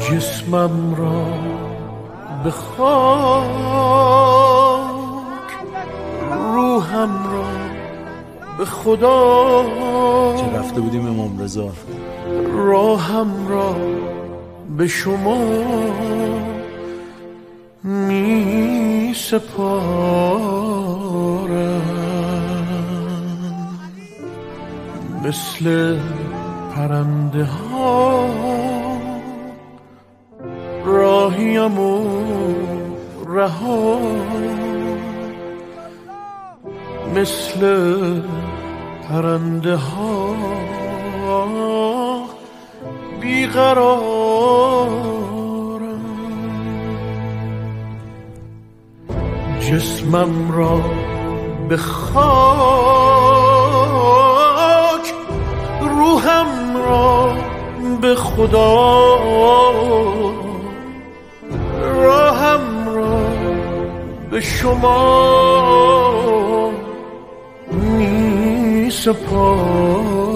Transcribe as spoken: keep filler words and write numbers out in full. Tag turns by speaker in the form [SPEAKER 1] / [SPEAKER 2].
[SPEAKER 1] جسمم را به خاک، روحم را به خدا.
[SPEAKER 2] که رفته بودیم امام رضا،
[SPEAKER 1] راهم را به شما می سپارم. مثل پرنده ها راهیم و رها، مثل پرنده ها بیقرارم. جسمم را به خاک، روحم را به خدا. راهم را به شما می سپارم.